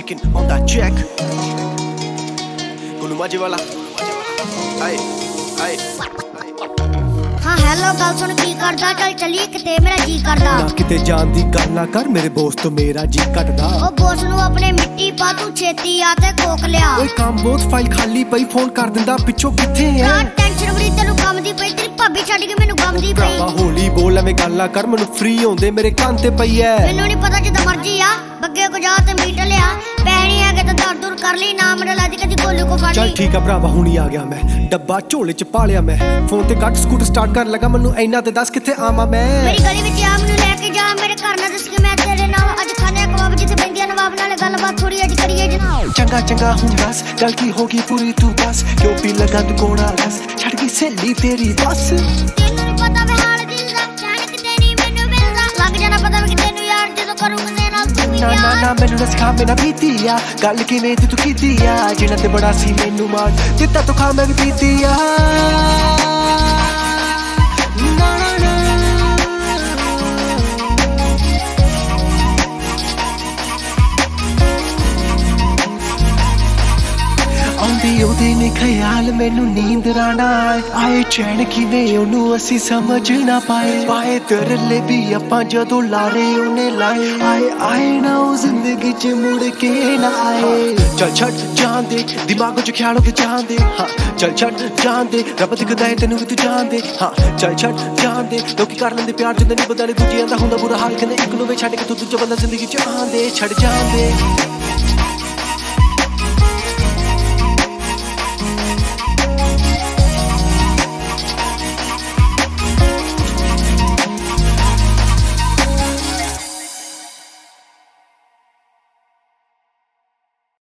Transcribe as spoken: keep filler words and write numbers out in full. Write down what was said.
checking on that check. Golu Maji wala. Aye, aye. हाँ hello गल सुन की करदा चल चलिए किते मेरा जी करदा ना किते जान दी गल ना कर मेरे बोस तो मेरा जी कटदा ओ बोस नु अपने मिट्टी पा तू छेती आ ते कोक लिया ओए काम बोस फाइल खाली पई फोन कर दिंदा पिछो किथे है ना टेंशन बड़ी तेनु काम दी पई तेरी भाभी छड़ के मेनू गम दी पई भरावा होली बोल एवें गल ना कर मेनू फ्री होंदे मेरे कान ते पई है मेनू नहीं पता जिदा मर्जी आ बग्गे को जा ते मीट लिया पैणी है के ते दर दूर कर ली ना मेरे लादी कदी गोलू को फड़ ली चल ठीक है भरावा हुणी आ गया मैं डब्बा झोले च पा लिया मैं फोन ते कट स्कूटर स्टार्ट कर लगा मेनू इना ते दस किथे आवां मैं मेरी गली विच आ मेनू लेके जा मेरे घर ना दस के मैं तेरे नाल अज खाने कबाब जिथे बंदियां नवाब नाल गलबात थोड़ी अज करिए जनाब चंगा चंगा हूं दस गल की होगी पूरी तू बस क्यों पी लगा तू कोड़ा रस छड़ गई सहेली तेरी बस तेनू नहीं पता वे हाल दिल दा जान किते नहीं मेनू मिलदा लग जाना पता वे तेनू यार जदों करूं मैं नाल तू ना ना ना मैनू दस खा मेरा पीती आ गल किवें दी तू कीती आ जिन्ना ते बड़ा सी मैनू मार दित्ता तू खा मैं भी पीती आ ਉਹਦੇ ਨੇ ਖਿਆਲ ਮੈਨੂੰ ਨੀਂਦ ਰਾਣਾ ਆਏ ਚੈਨ ਕਿਵੇਂ ਉਹਨੂੰ ਅਸੀਂ ਸਮਝ ਨਾ ਪਾਏ ਪਾਏ ਤਰਲੇ ਵੀ ਆਪਾਂ ਜਦੋਂ ਲਾਰੇ ਉਹਨੇ ਲਾਏ ਆਏ ਆਏ ਨਾ ਉਹ ਜ਼ਿੰਦਗੀ ਚ ਮੁੜ ਕੇ ਨਾ ਆਏ ਚੱਲ ਛੱਡ ਜਾਂਦੇ ਦਿਮਾਗ ਚ ਖਿਆਲ ਉਹਦੇ ਜਾਂਦੇ ਹਾਂ ਚੱਲ ਛੱਡ ਜਾਂਦੇ ਰੱਬ ਦਿਖਦਾ ਹੈ ਤੈਨੂੰ ਵੀ ਤੂੰ ਜਾਣਦੇ ਹਾਂ ਚੱਲ ਛੱਡ ਜਾਂਦੇ ਲੋਕੀ ਕਰ ਲੈਂਦੇ ਪਿਆਰ ਜਦੋਂ ਨਹੀਂ ਬਦਲੇ ਦੂਜਿਆਂ ਦਾ ਹੁੰਦਾ ਬੁਰਾ ਹਾਲ ਕਹਿੰਦੇ ਇੱਕ ਨੂੰ ਵੀ ਛੱਡ ਕੇ ਤੂੰ ਦੂਜਾ ਬੰਦਾ ਜ਼ਿੰਦਗੀ ਚ ਆਂਦੇ ਛੱਡ ਜਾਂਦੇ